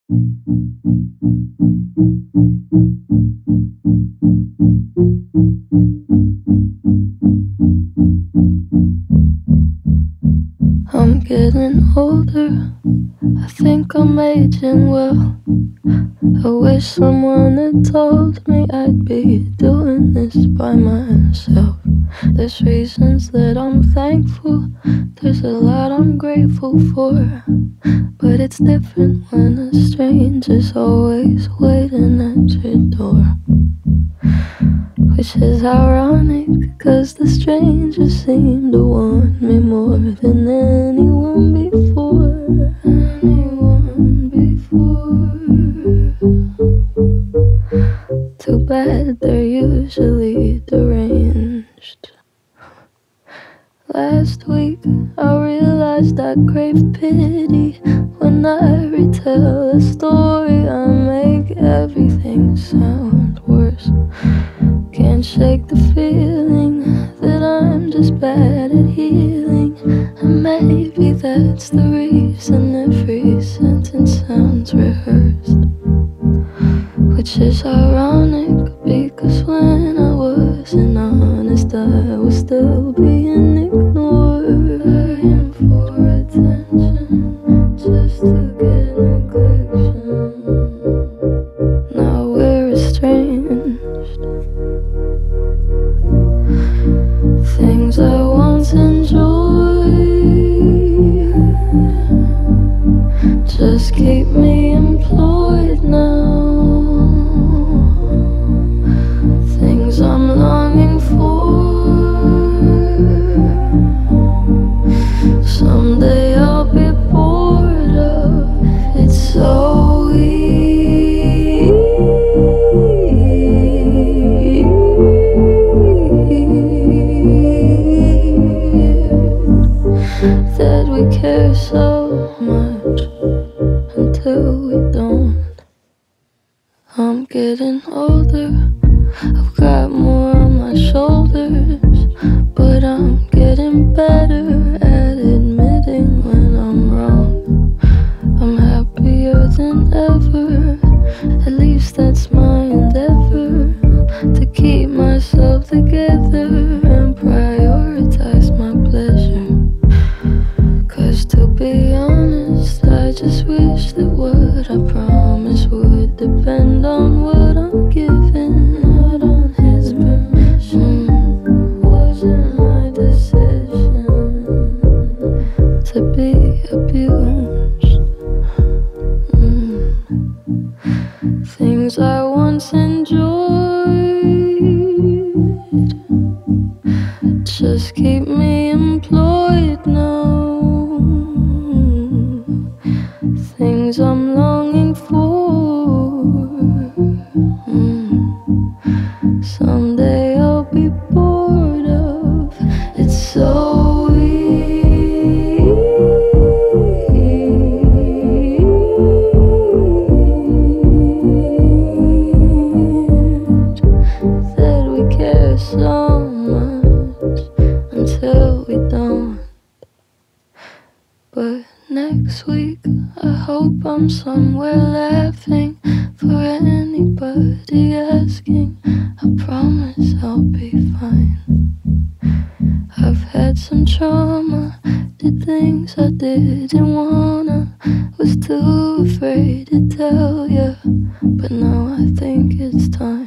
I'm getting older, I think I'm aging well. I wish someone had told me I'd be doing this by myself. There's reasons that I'm thankful, there's a lot I'm grateful for, but it's different when a stranger's always waiting at your door. Which is ironic, cause the stranger seemed to want me more than anyone before. Too bad they're usually deranged. Last week I realized I crave pity. When I retell a story, I make everything sound worse. Can't shake the feeling that I'm just bad at healing. And maybe that's the reason every sentence sounds rehearsed. Which is ironic, because when I wasn't honest, I was still being ignored. Dying for attention, just to get neglection. Now we're estranged. Things I once enjoyed just keep me employed now. Things I'm longing for, someday I'll be bored of. It's so easy that we care so much until we don't. I'm getting older, I've got more on my shoulders, but I'm getting better at admitting when I'm wrong. I'm happier than ever, at least that's my endeavor, to keep myself together and prioritize my pleasure. Cause to be honest, I just wish that what I promised would depend on what I'm given, not on his permission. Wasn't my decision to be abused. Things I once enjoyed just keep me employed now. Things I'm longing for, someday I'll be bored of. It's so weird that we care so much until we don't. But next week I hope I'm somewhere laughing for anybody asking. I promise I'll be fine. I've had some trauma, did things I didn't wanna, was too afraid to tell ya, but now I think it's time.